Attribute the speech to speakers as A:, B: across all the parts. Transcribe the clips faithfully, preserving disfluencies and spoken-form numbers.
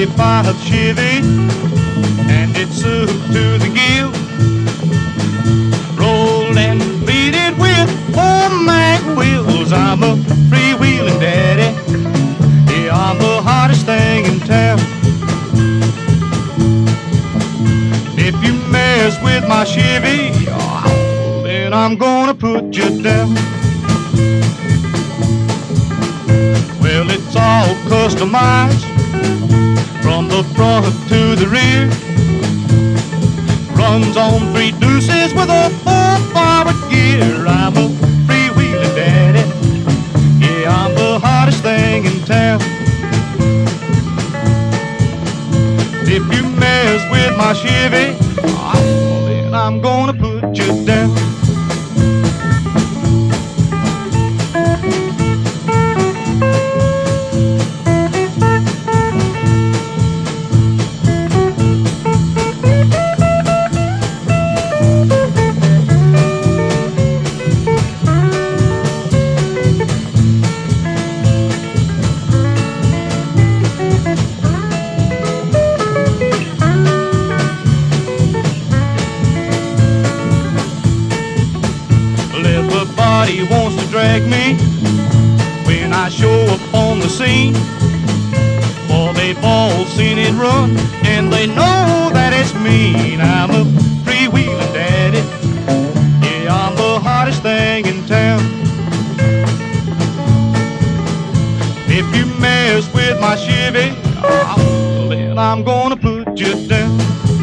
A: fifty-five Chevy, and it's up to the gills. Rolled and beat with four mag wheels. I'm a freewheeling daddy. Yeah, I'm the hottest thing in town. If you mess with my Chevy, oh, then I'm gonna put you down. Well, it's all customized from the front to the rear. Runs on three deuces with a full forward gear. I'm a freewheeling daddy. Yeah, I'm the hottest thing in town. If you mess with my Chevy, oh, then I'm gonna put you down. Everybody wants to drag me when I show up on the scene. For they've all seen it run, and they know that it's mean. I'm a freewheeling daddy. Yeah, I'm the hottest thing in town. If you mess with my Chevy, oh, then I'm gonna put you down.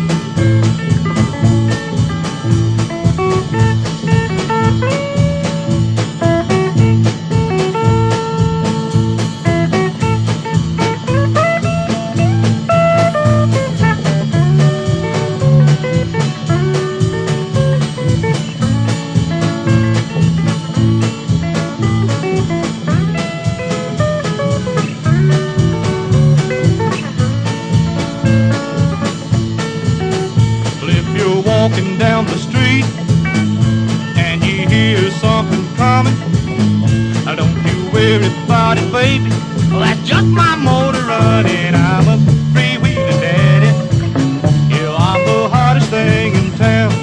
A: Walking down the street and you hear something coming, don't you worry about it, baby. Well, that's just my motor running. I'm a freewheeling daddy. Yeah, I'm the hottest thing in town.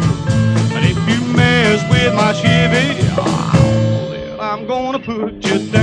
A: And if you mess with my Chevy, oh, then I'm gonna put you down.